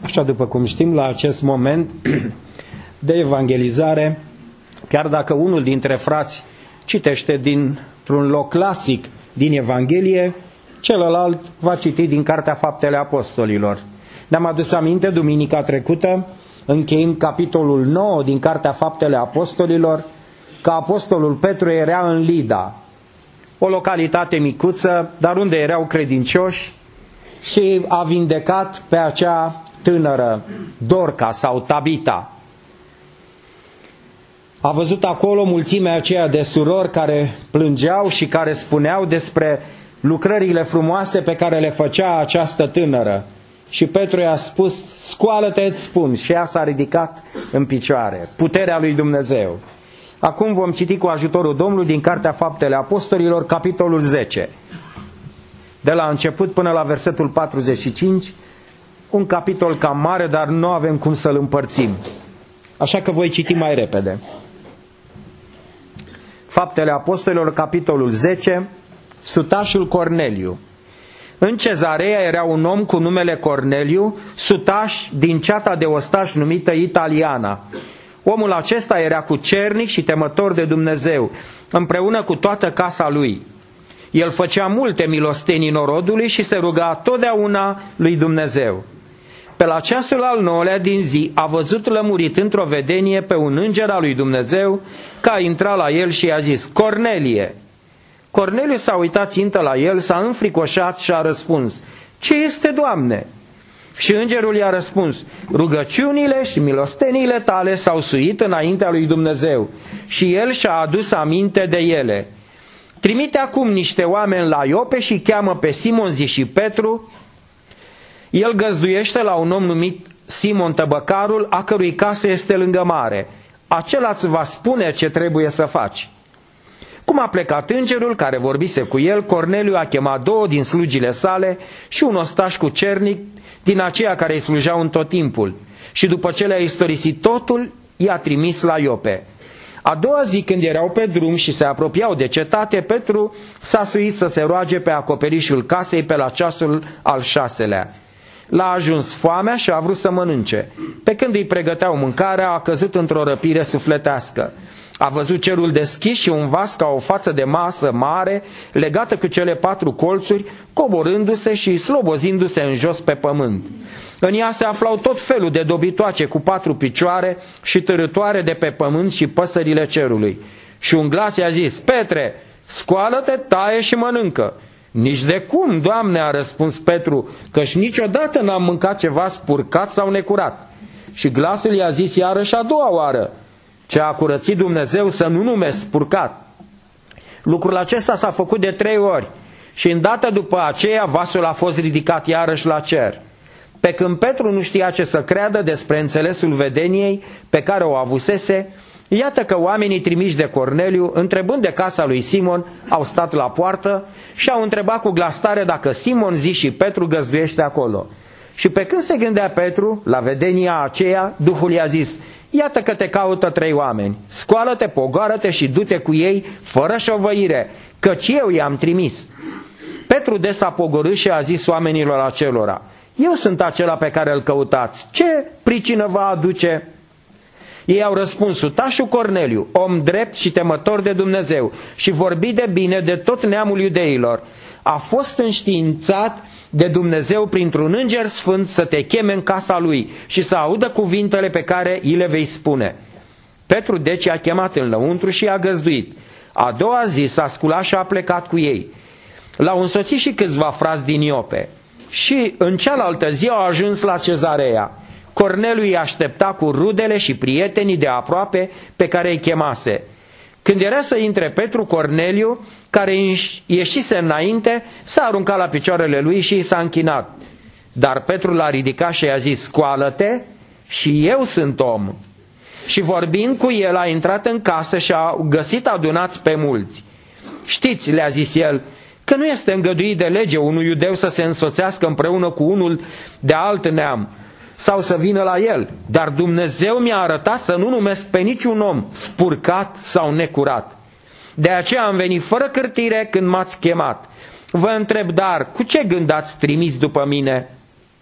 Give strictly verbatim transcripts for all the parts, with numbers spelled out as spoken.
Așa, după cum știm, la acest moment de evangelizare, chiar dacă unul dintre frați citește dintr-un loc clasic din Evanghelie, celălalt va citi din Cartea Faptele Apostolilor. Ne-am adus aminte duminica trecută, încheind capitolul nouă din Cartea Faptele Apostolilor, că apostolul Petru era în Lida, o localitate micuță, dar unde erau credincioși, și a vindecat pe acea tânără, Dorca sau Tabita. A văzut acolo mulțimea aceea de surori care plângeau și care spuneau despre lucrările frumoase pe care le făcea această tânără. Și Petru i-a spus, scoală-te, îți spun, și ea s-a ridicat în picioare. Puterea lui Dumnezeu. Acum vom citi cu ajutorul Domnului din Cartea Faptele Apostolilor, capitolul zece. De la început până la versetul patruzeci și cinci, un capitol cam mare, dar nu avem cum să-l împărțim. Așa că voi citi mai repede. Faptele Apostolilor, capitolul zece, sutașul Corneliu. În Cezarea era un om cu numele Corneliu, sutaș din ceata de ostași numită Italiana. Omul acesta era cucernic și temător de Dumnezeu, împreună cu toată casa lui. El făcea multe milostenii norodului și se ruga totdeauna lui Dumnezeu. Pe la ceasul al nouălea din zi a văzut lămurit într-o vedenie pe un înger al lui Dumnezeu, că a intrat la el și i-a zis, Cornelie! Corneliu s-a uitat țintă la el, s-a înfricoșat și a răspuns, ce este, Doamne? Și îngerul i-a răspuns, rugăciunile și milosteniile tale s-au suit înaintea lui Dumnezeu și el și-a adus aminte de ele. Trimite acum niște oameni la Iope și cheamă pe Simon, zi și Petru. El găzduiește la un om numit Simon Tăbăcarul, a cărui casă este lângă mare. Acela îți va spune ce trebuie să faci. Cum a plecat îngerul care vorbise cu el, Corneliu a chemat două din slugile sale și un ostaș cucernic din aceia care îi slujeau în tot timpul. Și după ce le-a istorisit totul, i-a trimis la Iope. A doua zi, când erau pe drum și se apropiau de cetate, Petru s-a suit să se roage pe acoperișul casei pe la ceasul al șaselea. L-a ajuns foamea și a vrut să mănânce. Pe când îi pregăteau mâncarea, a căzut într-o răpire sufletească. A văzut cerul deschis și un vas ca o față de masă mare, legată cu cele patru colțuri, coborându-se și slobozindu-se în jos pe pământ. În ea se aflau tot felul de dobitoace cu patru picioare și târătoare de pe pământ și păsările cerului. Și un glas i-a zis, Petre, scoală-te, taie și mănâncă. Nici de cum, Doamne, a răspuns Petru, căci niciodată n-am mâncat ceva spurcat sau necurat. Și glasul i-a zis iarăși a doua oară, ce a curățit Dumnezeu să nu numesc spurcat. Lucrul acesta s-a făcut de trei ori și îndată după aceea vasul a fost ridicat iarăși la cer. Pe când Petru nu știa ce să creadă despre înțelesul vedeniei pe care o avusese, iată că oamenii trimiși de Corneliu, întrebând de casa lui Simon, au stat la poartă și au întrebat cu glas tare dacă Simon, zi și Petru găzduiește acolo. Și pe când se gândea Petru la vedenia aceea, Duhul i-a zis, iată că te caută trei oameni, scoală-te, pogoară-te și du-te cu ei fără șovăire, căci eu i-am trimis. Petru des s-a pogorât și a zis oamenilor acelora, eu sunt acela pe care îl căutați, ce pricină vă aduce? Ei au răspuns, sutașul Corneliu, om drept și temător de Dumnezeu și vorbi de bine de tot neamul iudeilor, a fost înștiințat de Dumnezeu printr-un înger sfânt să te cheme în casa lui și să audă cuvintele pe care îi le vei spune. Petru deci i-a chemat în lăuntru și i-a găzduit. A doua zi s-a sculat și a plecat cu ei. L-au însoțit și câțiva frați din Iope. Și în cealaltă zi au ajuns la Cezarea. Corneliu îi aștepta cu rudele și prietenii de aproape pe care îi chemase. Când era să intre Petru, Corneliu, care ieșise înainte, s-a aruncat la picioarele lui și i s-a închinat. Dar Petru l-a ridicat și i-a zis, scoală-te și eu sunt om. Și vorbind cu el a intrat în casă și a găsit adunați pe mulți. Știți, le-a zis el, că nu este îngăduit de lege unui iudeu să se însoțească împreună cu unul de alt neam sau să vină la el, dar Dumnezeu mi-a arătat să nu numesc pe niciun om spurcat sau necurat. De aceea am venit fără cârtire când m-ați chemat. Vă întreb dar, cu ce gând ați trimis după mine?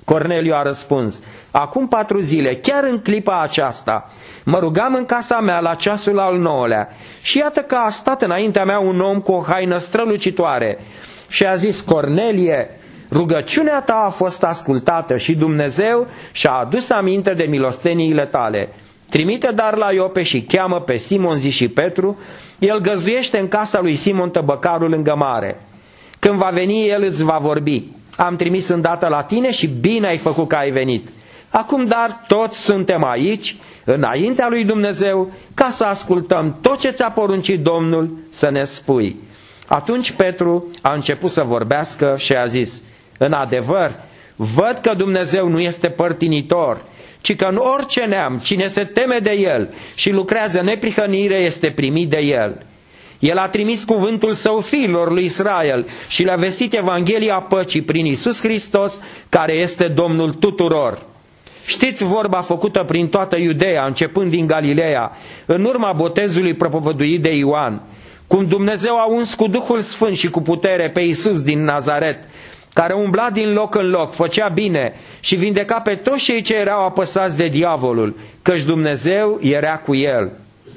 Corneliu a răspuns: acum patru zile, chiar în clipa aceasta, mă rugam în casa mea la ceasul al nouălea și iată că a stat înaintea mea un om cu o haină strălucitoare și a zis: Cornelie, rugăciunea ta a fost ascultată și Dumnezeu și-a adus aminte de milosteniile tale. Trimite dar la Iope și cheamă pe Simon, zi și Petru, el găzduiește în casa lui Simon tăbăcarul lângă mare. Când va veni, el îți va vorbi. Am trimis îndată la tine și bine ai făcut că ai venit. Acum dar toți suntem aici, înaintea lui Dumnezeu, ca să ascultăm tot ce ți-a poruncit Domnul să ne spui. Atunci Petru a început să vorbească și a zis: în adevăr, văd că Dumnezeu nu este părtinitor, ci că în orice neam, cine se teme de El și lucrează neprihănire este primit de El. El a trimis cuvântul său fiilor lui Israel și le-a vestit Evanghelia păcii prin Iisus Hristos, care este Domnul tuturor. Știți vorba făcută prin toată Iudeea, începând din Galileea, în urma botezului propovăduit de Ioan, cum Dumnezeu a uns cu Duhul Sfânt și cu putere pe Iisus din Nazaret, care umbla din loc în loc, făcea bine și vindeca pe toți cei ce erau apăsați de diavolul, căci Dumnezeu era cu el.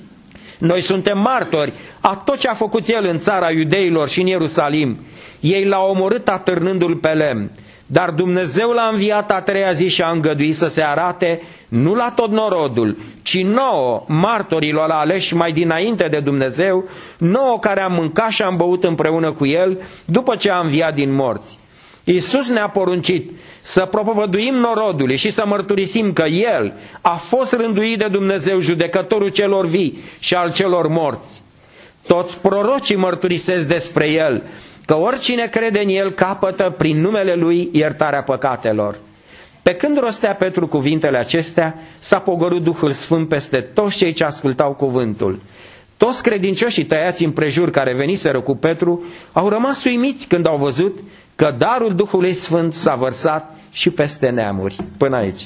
Noi suntem martori a tot ce a făcut el în țara iudeilor și în Ierusalim. Ei l-au omorât atârnându-l pe lemn, dar Dumnezeu l-a înviat a treia zi și a îngăduit să se arate nu la tot norodul, ci nouă, martorilor aleși mai dinainte de Dumnezeu, nouă care am mâncat și am băut împreună cu el după ce a înviat din morți. Iisus ne-a poruncit să propovăduim norodului și să mărturisim că El a fost rânduit de Dumnezeu, judecătorul celor vii și al celor morți. Toți prorocii mărturisesc despre El, că oricine crede în El capătă prin numele Lui iertarea păcatelor. Pe când rostea Petru cuvintele acestea, s-a pogorât Duhul Sfânt peste toți cei ce ascultau cuvântul. Toți credincioșii tăiați împrejur care veniseră cu Petru au rămas uimiți când au văzut că darul Duhului Sfânt s-a vărsat și peste neamuri. Până aici.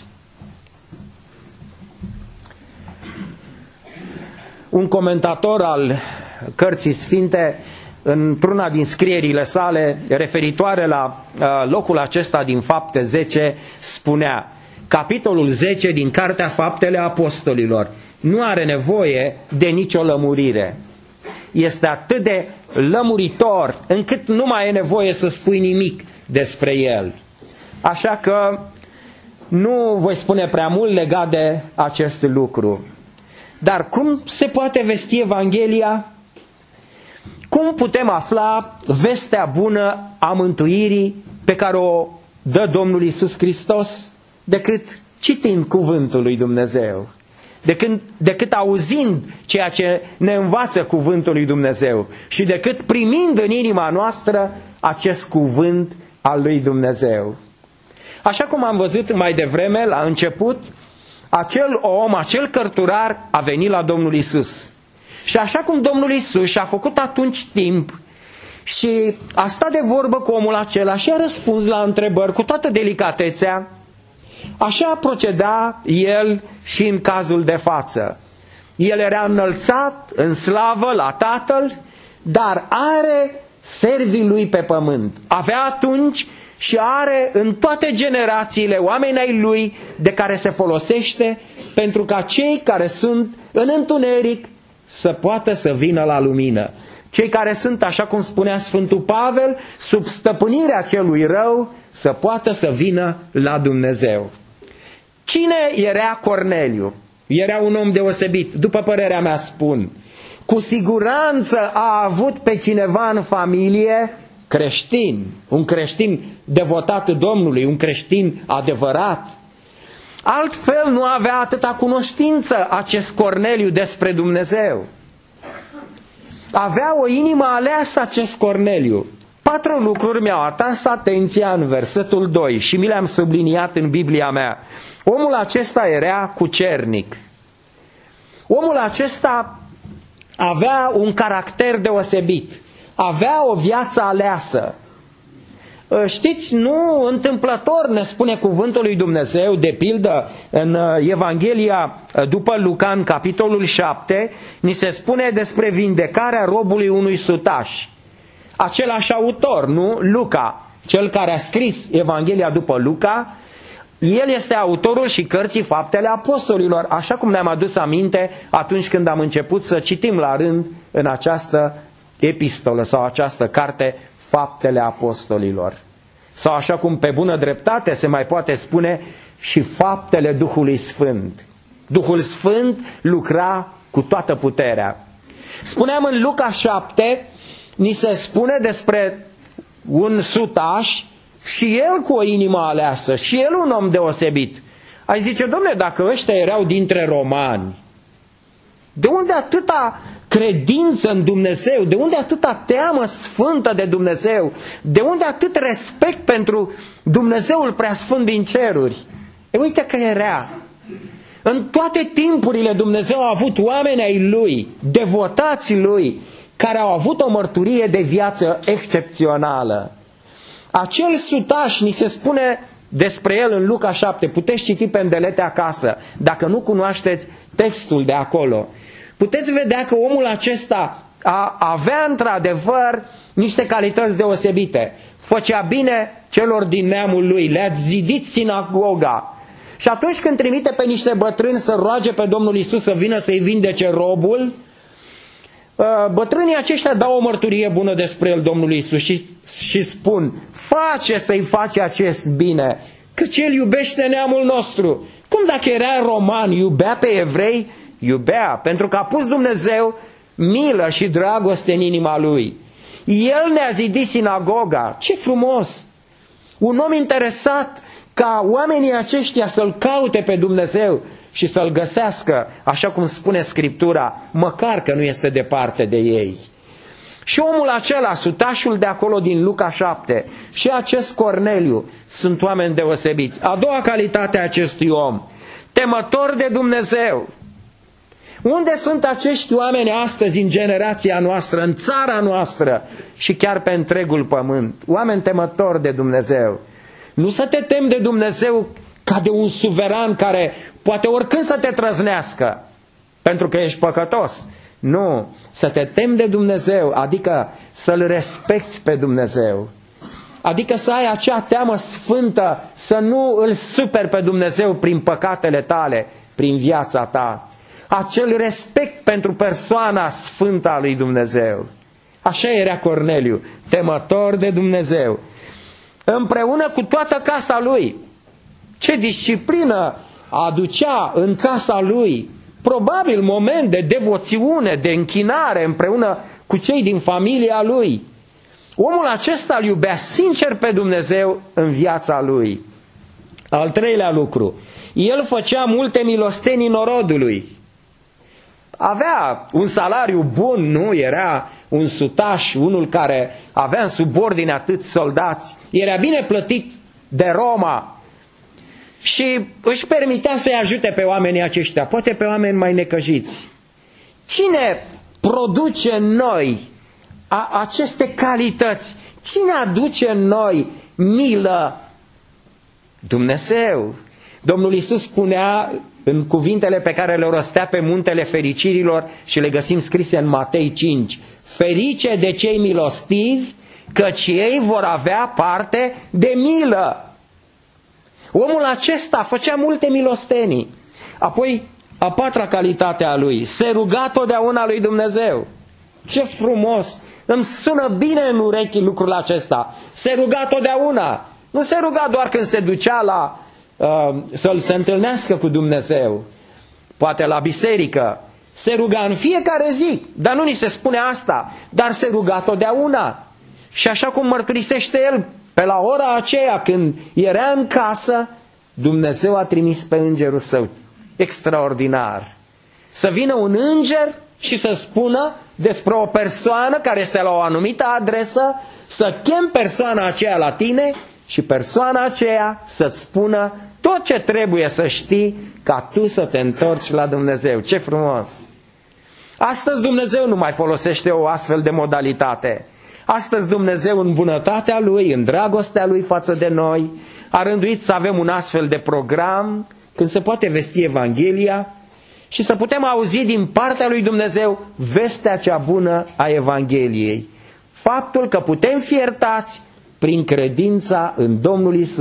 Un comentator al Cărții Sfinte, într-una din scrierile sale referitoare la uh, locul acesta din Fapte zece, spunea: capitolul zece din Cartea Faptele Apostolilor nu are nevoie de nicio lămurire. Este atât de lămuritor încât nu mai e nevoie să spui nimic despre el. Așa că nu voi spune prea mult legat de acest lucru. Dar cum se poate vesti Evanghelia? Cum putem afla vestea bună a mântuirii pe care o dă Domnul Iisus Hristos? Decât citind cuvântul lui Dumnezeu, decât, decât auzind ceea ce ne învață cuvântul lui Dumnezeu și decât primind în inima noastră acest cuvânt al lui Dumnezeu. Așa cum am văzut mai devreme, la început, acel om, acel cărturar a venit la Domnul Iisus. Și așa cum Domnul Iisus și-a făcut atunci timp și a stat de vorbă cu omul acela și a răspuns la întrebări cu toată delicatețea, așa proceda el și în cazul de față. El era înălțat în slavă la Tatăl, dar are servii lui pe pământ. Avea atunci și are în toate generațiile oameni ai lui de care se folosește pentru ca cei care sunt în întuneric să poată să vină la lumină. Cei care sunt, așa cum spunea Sfântul Pavel, sub stăpânirea celui rău, să poată să vină la Dumnezeu. Cine era Corneliu? Era un om deosebit, după părerea mea spun. Cu siguranță a avut pe cineva în familie creștin, un creștin devotat Domnului, un creștin adevărat. Altfel nu avea atâta cunoștință acest Corneliu despre Dumnezeu. Avea o inimă aleasă acest Corneliu. Patru lucruri mi-au atras atenția în versetul doi și mi le-am subliniat în Biblia mea. Omul acesta era cucernic. Omul acesta avea un caracter deosebit. Avea o viață aleasă. Știți, nu întâmplător ne spune cuvântul lui Dumnezeu, de pildă în Evanghelia după Luca, în capitolul șapte, ni se spune despre vindecarea robului unui sutaș. Același autor, nu? Luca, cel care a scris Evanghelia după Luca, El este autorul și cărții Faptele Apostolilor, așa cum ne-am adus aminte atunci când am început să citim la rând în această epistolă sau această carte Faptele Apostolilor. Sau așa cum pe bună dreptate se mai poate spune și Faptele Duhului Sfânt. Duhul Sfânt lucra cu toată puterea. Spuneam în Luca șapte, ni se spune despre un sutaș și el cu o inimă aleasă, și el un om deosebit. Ai zice, dom'le, dacă ăștia erau dintre romani, de unde atâta credință în Dumnezeu? De unde atâta teamă sfântă de Dumnezeu? De unde atât respect pentru Dumnezeul preasfânt din ceruri? E, uite că era. În toate timpurile Dumnezeu a avut oameni ai Lui, devotați Lui, care au avut o mărturie de viață excepțională. Acel sutaș, ni se spune despre el în Luca șapte, puteți citi pe îndelete acasă, dacă nu cunoașteți textul de acolo. Puteți vedea că omul acesta a, avea într-adevăr niște calități deosebite. Făcea bine celor din neamul lui, le-a zidit sinagoga. Și atunci când trimite pe niște bătrâni să roage pe Domnul Iisus să vină să-i vindece robul, bătrânii aceștia dau o mărturie bună despre el Domnului Iisus și, și spun, face să-i face acest bine, căci el iubește neamul nostru. Cum dacă era roman, iubea pe evrei? Iubea, pentru că a pus Dumnezeu milă și dragoste în inima lui. El ne-a zidit sinagoga. Ce frumos! Un om interesat ca oamenii aceștia să-L caute pe Dumnezeu și să-L găsească, așa cum spune Scriptura, măcar că nu este departe de ei. Și omul acela, sutașul de acolo din Luca șapte, și acest Corneliu sunt oameni deosebiți. A doua calitate a acestui om, temător de Dumnezeu. Unde sunt acești oameni astăzi în generația noastră, în țara noastră și chiar pe întregul pământ? Oameni temători de Dumnezeu. Nu să te temi de Dumnezeu ca de un suveran care poate oricând să te trăznească, pentru că ești păcătos. Nu, să te temi de Dumnezeu, adică să-L respecti pe Dumnezeu. Adică să ai acea teamă sfântă, să nu îl superi pe Dumnezeu prin păcatele tale, prin viața ta. Acel respect pentru persoana sfântă a lui Dumnezeu. Așa era Corneliu, temător de Dumnezeu. Împreună cu toată casa lui. Ce disciplină aducea în casa lui. Probabil moment de devoțiune, de închinare împreună cu cei din familia lui. Omul acesta îl iubea sincer pe Dumnezeu în viața lui. Al treilea lucru, el făcea multe milostenii norodului. Avea un salariu bun, nu? Era un sutaș, unul care avea în subordine atâți soldați. Era bine plătit de Roma și își permitea să-i ajute pe oamenii aceștia, poate pe oameni mai necăjiți. Cine produce în noi a, aceste calități? Cine aduce în noi milă? Dumnezeu. Domnul Iisus spunea în cuvintele pe care le rostea pe muntele fericirilor și le găsim scrise în Matei cinci, ferice de cei milostivi, căci ei vor avea parte de milă. Omul acesta făcea multe milostenii. Apoi, a patra calitate a lui, se ruga totdeauna lui Dumnezeu. Ce frumos! Îmi sună bine în urechi lucrul acesta. Se ruga totdeauna. Nu se ruga doar când se ducea la uh, să-l se întâlnească cu Dumnezeu. Poate la biserică. Se ruga în fiecare zi. Dar nu ni se spune asta. Dar se ruga totdeauna. Și așa cum mărturisește el, pe la ora aceea când era în casă, Dumnezeu a trimis pe îngerul său. Extraordinar. Să vină un înger și să spună despre o persoană care este la o anumită adresă, să chem persoana aceea la tine și persoana aceea să-ți spună tot ce trebuie să știi ca tu să te întorci la Dumnezeu. Ce frumos! Astăzi Dumnezeu nu mai folosește o astfel de modalitate. Astăzi Dumnezeu, în bunătatea Lui, în dragostea Lui față de noi, a rânduit să avem un astfel de program când se poate vesti Evanghelia și să putem auzi din partea lui Dumnezeu vestea cea bună a Evangheliei. Faptul că putem fi iertați prin credința în Domnul Iisus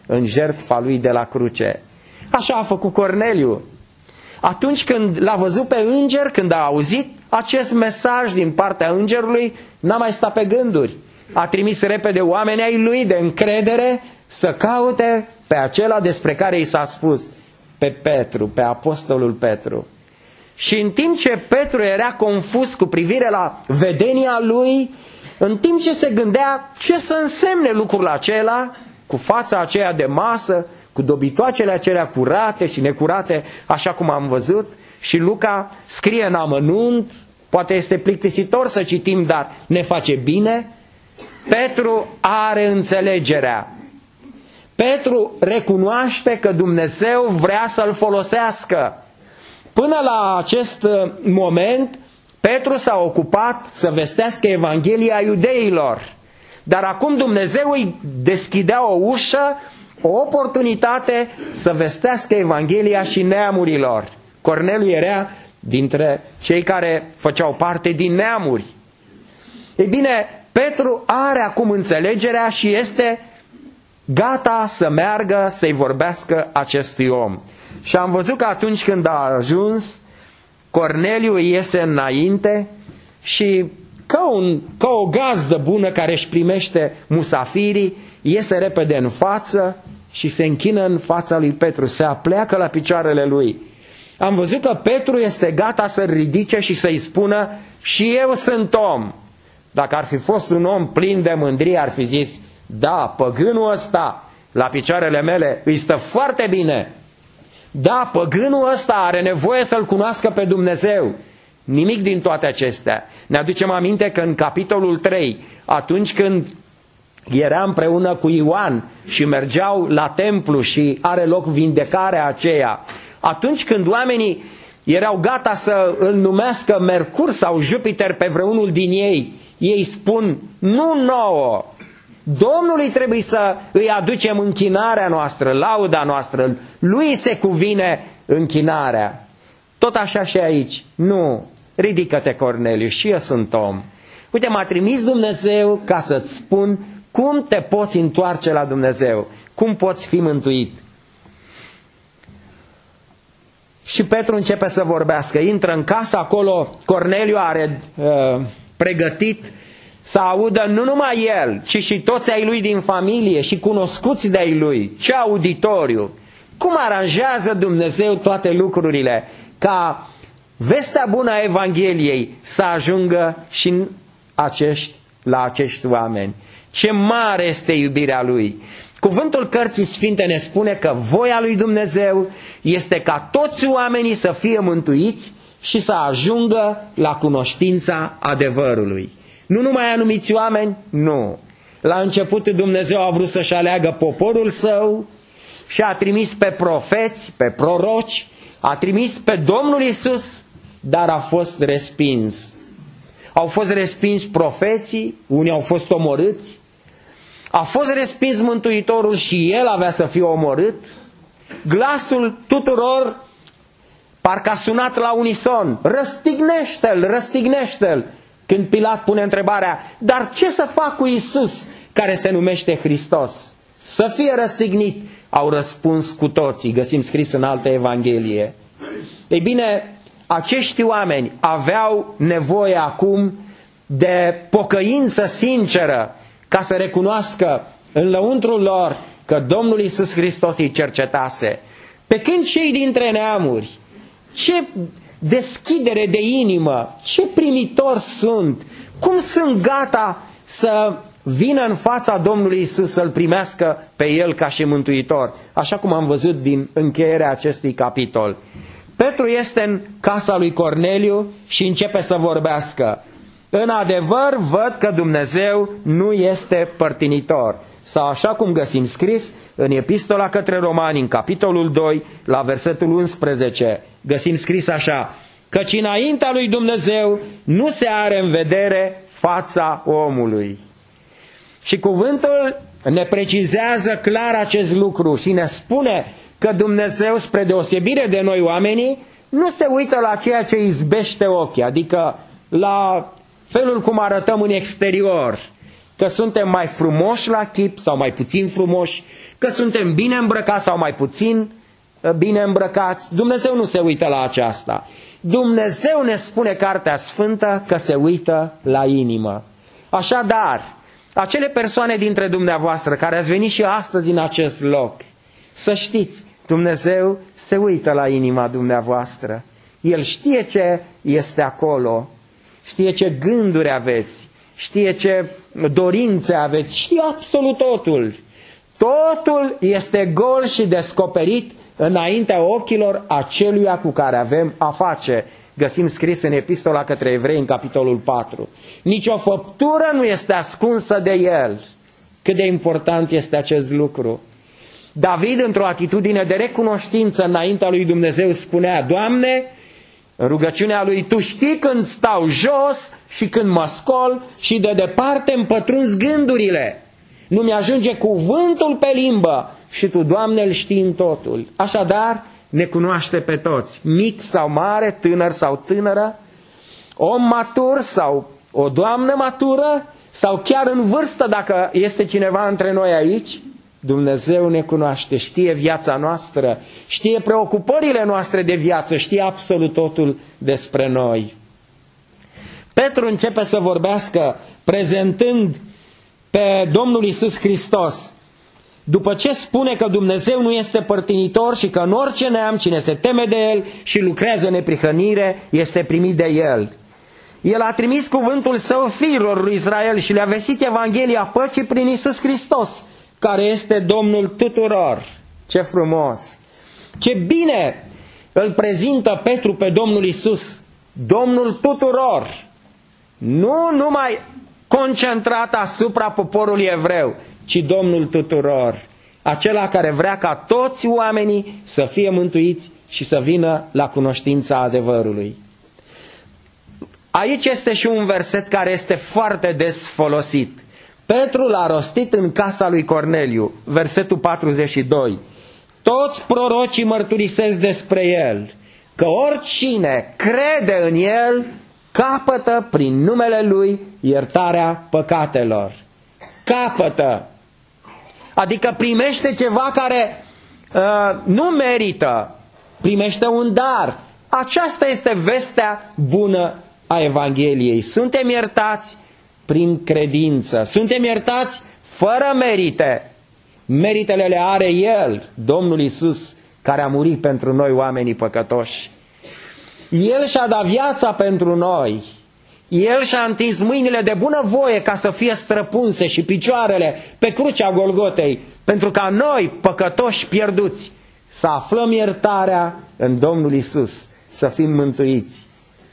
în jertfa lui de la cruce. Așa a făcut Corneliu. Atunci când l-a văzut pe înger, când a auzit acest mesaj din partea îngerului, n-a mai stat pe gânduri. A trimis repede oameni ai lui de încredere să caute pe acela despre care i s-a spus, pe Petru, pe apostolul Petru. Și în timp ce Petru era confuz cu privire la vedenia lui, în timp ce se gândea ce să însemne lucrul acela, cu fața aceea de masă, cu dobitoacele acelea curate și necurate, așa cum am văzut, și Luca scrie în amănunt, poate este plictisitor să citim, dar ne face bine, Petru are înțelegerea. Petru recunoaște că Dumnezeu vrea să-l folosească. Până la acest moment, Petru s-a ocupat să vestească Evanghelia iudeilor. Dar acum Dumnezeu îi deschidea o ușă, o oportunitate să vestească Evanghelia și neamurilor. Corneliu era dintre cei care făceau parte din neamuri. Ei bine, Petru are acum înțelegerea și este gata să meargă să-i vorbească acestui om. Și am văzut că atunci când a ajuns, Corneliu iese înainte și ca, un, ca o gazdă bună care își primește musafirii, iese repede în față și se închină în fața lui Petru, se apleacă la picioarele lui. Am văzut că Petru este gata să-l ridice și să-i spună, și eu sunt om. Dacă ar fi fost un om plin de mândrie, ar fi zis, da, păgânul ăsta la picioarele mele îi stă foarte bine. Da, păgânul ăsta are nevoie să-L cunoască pe Dumnezeu. Nimic din toate acestea. Ne aducem aminte că în capitolul trei, atunci când era împreună cu Ioan și mergeau la templu și are loc vindecarea aceea, atunci când oamenii erau gata să îl numească Mercur sau Jupiter pe vreunul din ei, ei spun, nu nouă, Domnului trebuie să îi aducem închinarea noastră, lauda noastră, lui se cuvine închinarea. Tot așa și aici, nu, ridică-te Corneliu, și eu sunt om. Uite, m-a trimis Dumnezeu ca să-ți spun cum te poți întoarce la Dumnezeu, cum poți fi mântuit. Și Petru începe să vorbească, intră în casă, acolo Corneliu are uh, pregătit să audă nu numai el, ci și toți ai lui din familie și cunoscuți de ai lui. Ce auditoriu! Cum aranjează Dumnezeu toate lucrurile ca vestea bună a Evangheliei să ajungă și în acești, la acești oameni. Ce mare este iubirea Lui! Cuvântul Cărții Sfinte ne spune că voia lui Dumnezeu este ca toți oamenii să fie mântuiți și să ajungă la cunoștința adevărului. Nu numai anumiți oameni, nu. La început Dumnezeu a vrut să-și aleagă poporul său și a trimis pe profeți, pe proroci, a trimis pe Domnul Iisus, dar a fost respins. Au fost respinși profeții, unii au fost omorâți, a fost respins Mântuitorul și El avea să fie omorât. Glasul tuturor parcă a sunat la unison, răstignește-L, răstignește-L. Când Pilat pune întrebarea, dar ce să fac cu Iisus care se numește Hristos? Să fie răstignit, au răspuns cu toții, găsim scris în altă Evanghelie. Ei bine, acești oameni aveau nevoie acum de pocăință sinceră ca să recunoască în lăuntrul lor că Domnul Iisus Hristos îi cercetase. Pe când cei dintre neamuri, ce deschidere de inimă, ce primitori sunt, cum sunt gata să vină în fața Domnului Iisus să-L primească pe El ca și mântuitor, așa cum am văzut din încheierea acestui capitol. Petru este în casa lui Corneliu și începe să vorbească. În adevăr, văd că Dumnezeu nu este părtinitor. Sau așa cum găsim scris în Epistola către Romani, în capitolul doi, la versetul unsprezece, găsim scris așa, căci înaintea lui Dumnezeu nu se are în vedere fața omului. Și cuvântul ne precizează clar acest lucru și ne spune că Dumnezeu, spre deosebire de noi oamenii, nu se uită la ceea ce izbește ochii, adică la felul cum arătăm în exterior. că suntem mai frumoși la chip sau mai puțin frumoși, că suntem bine îmbrăcați sau mai puțin bine îmbrăcați. Dumnezeu nu se uită la aceasta. Dumnezeu ne spune Cartea Sfântă că se uită la inimă. Așadar, acele persoane dintre dumneavoastră care ați venit și astăzi în acest loc, să știți, Dumnezeu se uită la inima dumneavoastră. El știe ce este acolo, știe ce gânduri aveți, știe ce dorințe aveți, știe absolut totul. Totul este gol și descoperit înaintea ochilor aceluia cu care avem a face. Găsim scris în Epistola către Evrei, în capitolul patru. Nici o făptură nu este ascunsă de El. Cât de important este acest lucru. David, într-o atitudine de recunoștință înaintea lui Dumnezeu, spunea: Doamne, în rugăciunea lui, Tu știi când stau jos și când mă scol și de departe îmi pătrunzi gândurile. Nu mi-ajunge cuvântul pe limbă și Tu, Doamne, îl știi în totul. Așadar, ne cunoaște pe toți, mic sau mare, tânăr sau tânără, om matur sau o doamnă matură, sau chiar în vârstă, dacă este cineva între noi aici. Dumnezeu ne cunoaște, știe viața noastră, știe preocupările noastre de viață, știe absolut totul despre noi. Petru începe să vorbească prezentând pe Domnul Iisus Hristos. După ce spune că Dumnezeu nu este părtinitor și că în orice neam cine se teme de El și lucrează neprihănire este primit de El. El a trimis cuvântul Său fiilor lui Israel și le-a vestit Evanghelia păcii prin Iisus Hristos, care este Domnul tuturor. Ce frumos! Ce bine îl prezintă Petru pe Domnul Iisus, Domnul tuturor, nu numai concentrat asupra poporului evreu, ci Domnul tuturor, acela care vrea ca toți oamenii să fie mântuiți și să vină la cunoștința adevărului. Aici este și un verset care este foarte des folosit. Petru l-a rostit în casa lui Corneliu, versetul patruzeci și doi. Toți prorocii mărturisesc despre el, că oricine crede în el capătă prin numele lui iertarea păcatelor. Capătă. Adică primește ceva care uh, nu merită, primește un dar. Aceasta este vestea bună a Evangheliei. Suntem iertați prin credință. Suntem iertați fără merite. Meritele le are El, Domnul Iisus, care a murit pentru noi oamenii păcătoși. El și-a dat viața pentru noi. El și-a întins mâinile de bunăvoie ca să fie străpunse și picioarele pe crucea Golgotei, pentru ca noi, păcătoși pierduți, să aflăm iertarea în Domnul Iisus, să fim mântuiți.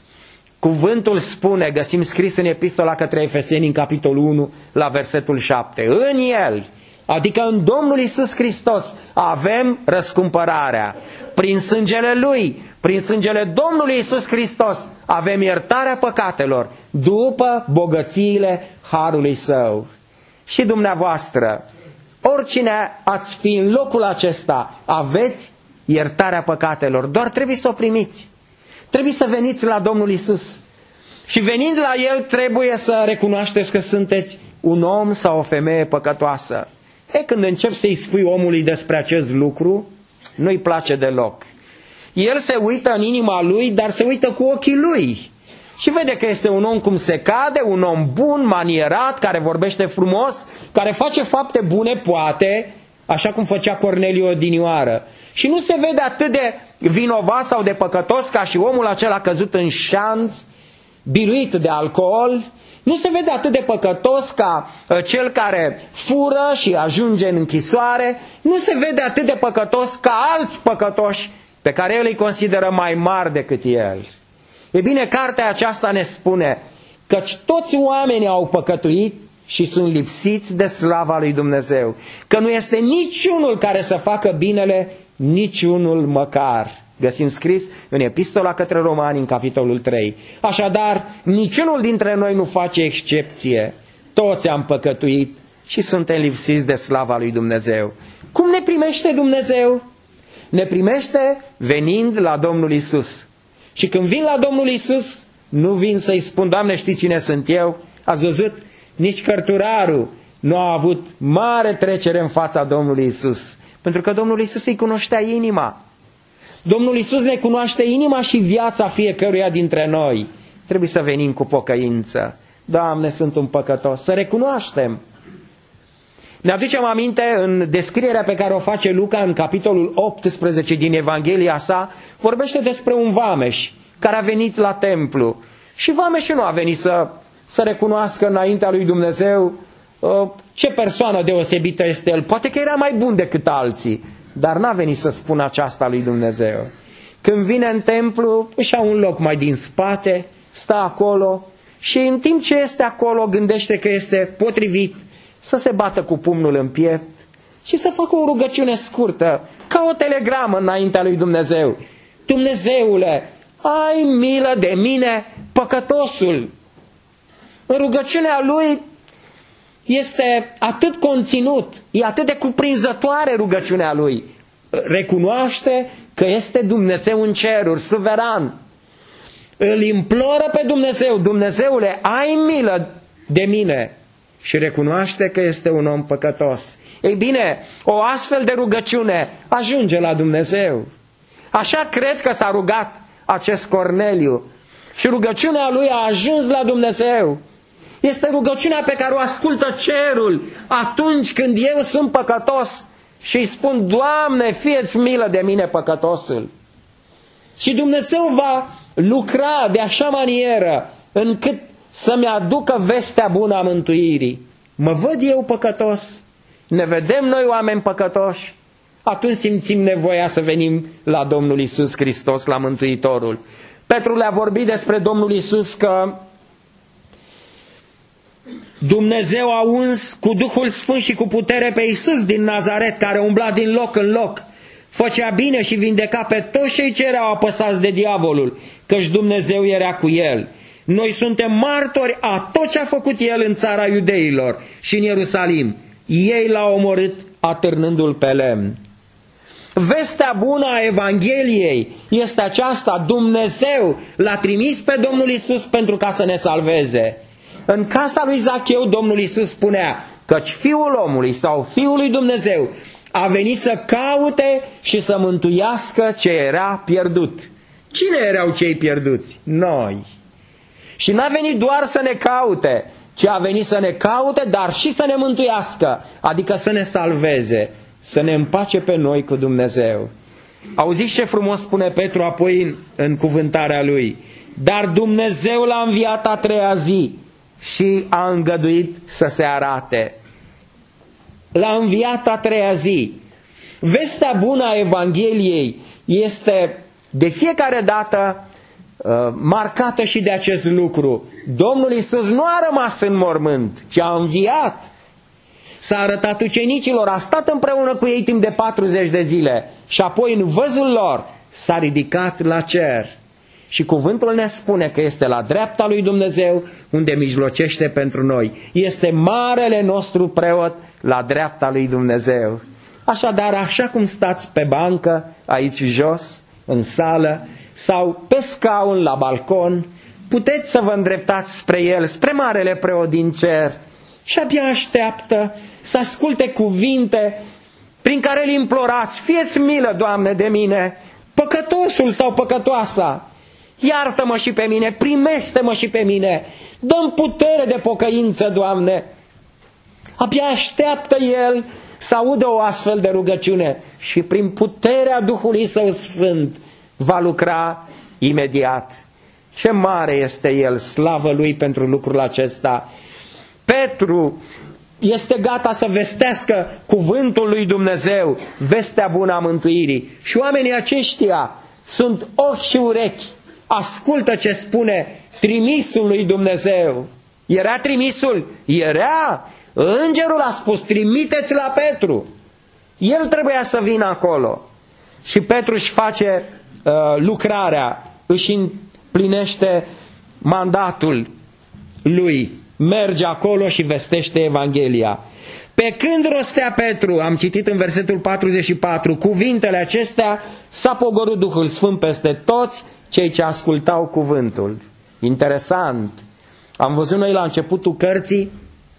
Cuvântul spune, găsim scris în Epistola către Efeseni, în capitolul unu, la versetul șapte, în El, adică în Domnul Iisus Hristos, avem răscumpărarea. Prin sângele Lui, prin sângele Domnului Iisus Hristos, avem iertarea păcatelor, după bogățiile harului Său. Și dumneavoastră, oricine ați fi în locul acesta, aveți iertarea păcatelor, doar trebuie să o primiți. Trebuie să veniți la Domnul Iisus. Și venind la El, trebuie să recunoașteți că sunteți un om sau o femeie păcătoasă. E, când încep să-i spui omului despre acest lucru, nu-i place deloc. El se uită în inima lui, dar se uită cu ochii lui. Și vede că este un om cum se cade, un om bun, manierat, care vorbește frumos, care face fapte bune, poate, așa cum făcea Corneliu odinioară. Și nu se vede atât de vinovat sau de păcătos ca și omul acela căzut în șanț, biruit de alcool. Nu se vede atât de păcătos ca cel care fură și ajunge în închisoare. Nu se vede atât de păcătos ca alți păcătoși pe care el îi consideră mai mari decât el. E bine, cartea aceasta ne spune că toți oamenii au păcătuit și sunt lipsiți de slava lui Dumnezeu. Că nu este niciunul care să facă binele, niciunul măcar. Găsim scris în Epistola către Romani, în capitolul trei. Așadar, niciunul dintre noi nu face excepție. Toți am păcătuit și suntem lipsiți de slava lui Dumnezeu. Cum ne primește Dumnezeu? Ne primește venind la Domnul Iisus. Și când vin la Domnul Iisus, nu vin să-i spun, Doamne, știi cine sunt eu? Ați văzut? nici cărturarul nu a avut mare trecere în fața Domnului Isus, pentru că Domnul Isus îi cunoștea inima. Domnul Isus ne cunoaște inima și viața fiecăruia dintre noi. Trebuie să venim cu pocăință. Doamne, sunt un păcătos, să recunoaștem. Ne aducem aminte în descrierea pe care o face Luca în capitolul optsprezece din Evanghelia sa, vorbește despre un vameș care a venit la templu. Și vameșul nu a venit să, să recunoască înaintea lui Dumnezeu uh, ce persoană deosebită este el. Poate că era mai bun decât alții, dar n-a venit să spună aceasta lui Dumnezeu. Când vine în templu, își ia un loc mai din spate, stă acolo și în timp ce este acolo gândește că este potrivit să se bată cu pumnul în piept și să facă o rugăciune scurtă, ca o telegramă înaintea lui Dumnezeu. Dumnezeule, ai milă de mine, păcătosul. În rugăciunea lui este atât conținut, e atât de cuprinzătoare rugăciunea lui. Recunoaște că este Dumnezeu în ceruri, suveran. Îl imploră pe Dumnezeu, Dumnezeule, ai milă de mine. Și recunoaște că este un om păcătos. Ei bine, o astfel de rugăciune ajunge la Dumnezeu. Așa cred că s-a rugat acest Corneliu. Și rugăciunea lui a ajuns la Dumnezeu. Este rugăciunea pe care o ascultă cerul atunci când eu sunt păcătos și îi spun, Doamne, fie-ți milă de mine, păcătosul. Și Dumnezeu va lucra de așa manieră încât să-mi aducă vestea bună a mântuirii. Mă văd eu păcătos? Ne vedem noi oameni păcătoși? Atunci simțim nevoia să venim la Domnul Iisus Hristos, la Mântuitorul. Petru le-a vorbit despre Domnul Iisus că Dumnezeu a uns cu Duhul Sfânt și cu putere pe Iisus din Nazaret, care umbla din loc în loc, făcea bine și vindeca pe toți cei ce erau apăsați de diavolul, căci Dumnezeu era cu el. Noi suntem martori a tot ce a făcut el în țara iudeilor și în Ierusalim. Ei l-au omorât atârnându-l pe lemn. Vestea bună a Evangheliei este aceasta: Dumnezeu l-a trimis pe Domnul Iisus pentru ca să ne salveze. În casa lui Zacheu Domnul Iisus spunea căci Fiul omului sau Fiul lui Dumnezeu a venit să caute și să mântuiască ce era pierdut. Cine erau cei pierduți? Noi. Și n-a venit doar să ne caute, ci a venit să ne caute, dar și să ne mântuiască, adică să ne salveze, să ne împace pe noi cu Dumnezeu. Auziți ce frumos spune Petru apoi în, în cuvântarea lui? Dar Dumnezeu l-a înviat a treia zi și a îngăduit să se arate. L-a înviat a treia zi. Vestea bună a Evangheliei este de fiecare dată uh, marcată și de acest lucru. Domnul Iisus nu a rămas în mormânt, ci a înviat. S-a arătat ucenicilor, a stat împreună cu ei timp de patruzeci de zile și apoi în văzul lor s-a ridicat la cer. Și cuvântul ne spune că este la dreapta lui Dumnezeu unde mijlocește pentru noi. Este marele nostru preot la dreapta lui Dumnezeu. Așadar, așa cum stați pe bancă, aici jos, în sală, sau pe scaun la balcon, puteți să vă îndreptați spre el, spre marele preot din cer, și abia așteaptă să asculte cuvinte prin care îl implorați: fie-ți milă, Doamne, de mine, păcătosul sau păcătoasa, iartă-mă și pe mine, primește-mă și pe mine, dă-mi putere de pocăință, Doamne. Abia așteaptă el să audă o astfel de rugăciune și prin puterea Duhului Său Sfânt va lucra imediat. Ce mare este el, slavă lui pentru lucrul acesta. Petru este gata să vestească cuvântul lui Dumnezeu, vestea bună a mântuirii. Și oamenii aceștia sunt ochi și urechi, ascultă ce spune trimisul lui Dumnezeu. Era trimisul? Era. Îngerul a spus: trimiteți la Petru. El trebuia să vină acolo. Și Petru își face uh, lucrarea, își împlinește mandatul lui. Merge acolo și vestește Evanghelia. Pe când rostea Petru, am citit în versetul patruzeci și patru, cuvintele acestea, s-a pogorât Duhul Sfânt peste toți cei ce ascultau cuvântul. Interesant. Am văzut noi la începutul cărții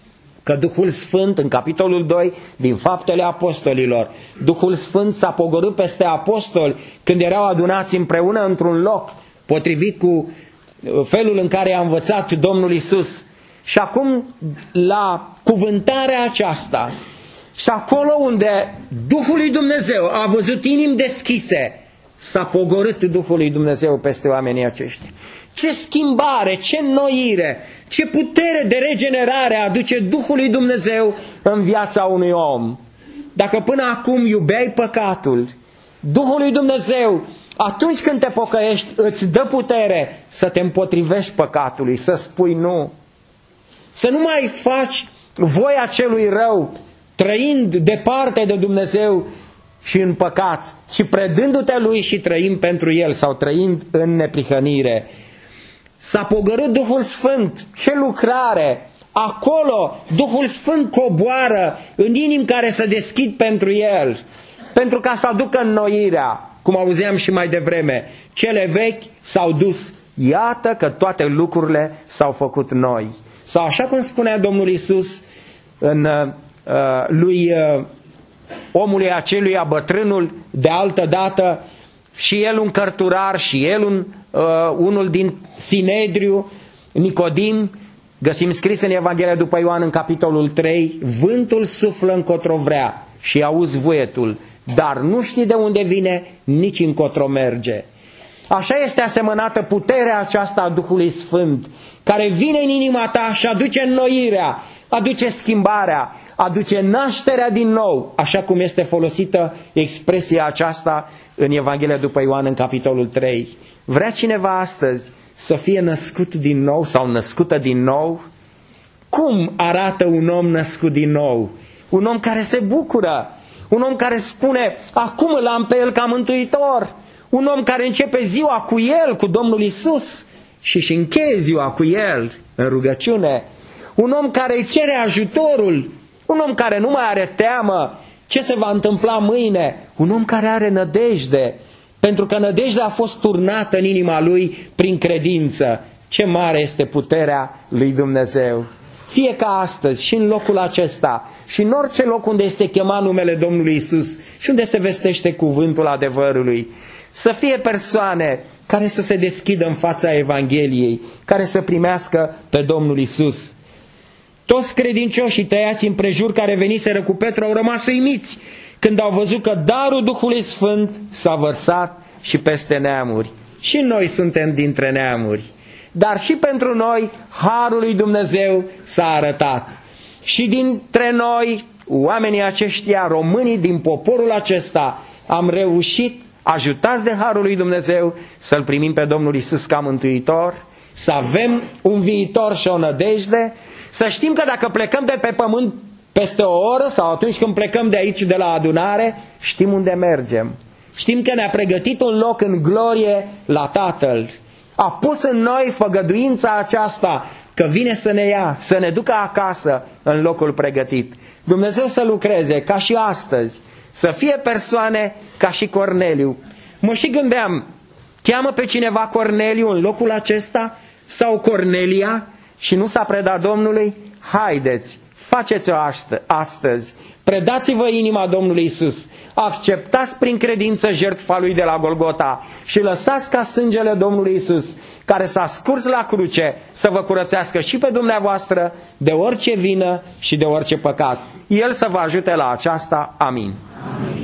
că Duhul Sfânt, în capitolul doi, din Faptele Apostolilor, Duhul Sfânt s-a pogorât peste apostoli când erau adunați împreună într-un loc, potrivit cu felul în care a învățat Domnul Iisus. Și acum, la cuvântarea aceasta, și acolo unde Duhul lui Dumnezeu a văzut inimi deschise, s-a pogorât Duhul lui Dumnezeu peste oamenii aceștia. Ce schimbare, ce înnoire, ce putere de regenerare aduce Duhul lui Dumnezeu în viața unui om. Dacă până acum iubeai păcatul, Duhul lui Dumnezeu, atunci când te pocăiești, îți dă putere să te împotrivești păcatului, să spui nu. Să nu mai faci voia celui rău, trăind departe de Dumnezeu și în păcat, ci predându-te Lui și trăind pentru El sau trăind în neprihănire. S-a pogorât Duhul Sfânt, ce lucrare! Acolo Duhul Sfânt coboară în inimi care se deschid pentru El, pentru ca să aducă înnoirea, cum auzeam și mai devreme. Cele vechi s-au dus, iată că toate lucrurile s-au făcut noi. Sau așa cum spunea Domnul Iisus în uh, lui uh, omului aceluia, bătrânul de altă dată, și el un cărturar, și el un, uh, unul din Sinedriu, Nicodim, găsim scris în Evanghelia după Ioan în capitolul trei, vântul suflă încotro vrea și auzi vuietul, dar nu știi de unde vine, nici încotro merge. Așa este asemănată puterea aceasta a Duhului Sfânt, care vine în inima ta și aduce înnoirea, aduce schimbarea, aduce nașterea din nou, așa cum este folosită expresia aceasta în Evanghelia după Ioan în capitolul trei. Vrea cineva astăzi să fie născut din nou sau născută din nou? Cum arată un om născut din nou? Un om care se bucură, un om care spune, acum îl am pe El ca mântuitor, un om care începe ziua cu El, cu Domnul Iisus, și își încheie ziua cu El în rugăciune, un om care îi cere ajutorul, un om care nu mai are teamă ce se va întâmpla mâine, un om care are nădejde, pentru că nădejdea a fost turnată în inima lui prin credință. Ce mare este puterea lui Dumnezeu! Fie ca astăzi și în locul acesta și în orice loc unde este chemat numele Domnului Iisus și unde se vestește cuvântul adevărului, să fie persoane care să se deschidă în fața Evangheliei, care să primească pe Domnul Iisus. Toți credincioșii tăiați împrejur care veniseră cu Petru au rămas uimiți când au văzut că darul Duhului Sfânt s-a vărsat și peste neamuri. Și noi suntem dintre neamuri. Dar și pentru noi harul lui Dumnezeu s-a arătat. Și dintre noi, oamenii aceștia, românii din poporul acesta, am reușit, ajutați de harul lui Dumnezeu, să-L primim pe Domnul Iisus ca mântuitor, să avem un viitor și o nădejde, să știm că dacă plecăm de pe pământ peste o oră sau atunci când plecăm de aici de la adunare, știm unde mergem. Știm că ne-a pregătit un loc în glorie la Tatăl. A pus în noi făgăduința aceasta că vine să ne ia, să ne ducă acasă în locul pregătit. Dumnezeu să lucreze ca și astăzi, să fie persoane ca și Corneliu. Mă și gândeam, cheamă pe cineva Corneliu în locul acesta sau Cornelia și nu s-a predat Domnului? Haideți, faceți-o astăzi, predați-vă inima Domnului Iisus, acceptați prin credință jertfa Lui de la Golgota și lăsați ca sângele Domnului Iisus, care s-a scurs la cruce, să vă curățească și pe dumneavoastră de orice vină și de orice păcat. El să vă ajute la aceasta. Amin. Amin.